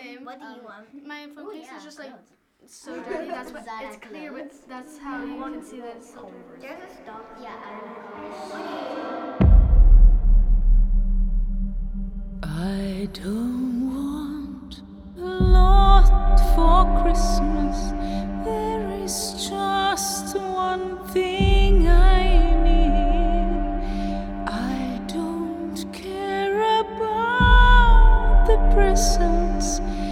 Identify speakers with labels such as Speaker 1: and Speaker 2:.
Speaker 1: same.
Speaker 2: What do you want?
Speaker 1: My phone case is just like
Speaker 2: clothes.
Speaker 1: so dirty. That's what it's
Speaker 2: Exactly.
Speaker 1: clear, but that's how you can see that it's so dirty.
Speaker 2: There's a stock. Yeah,
Speaker 3: I don't want a lot for Christmas. There is just one thing I need. I don't care about the presents.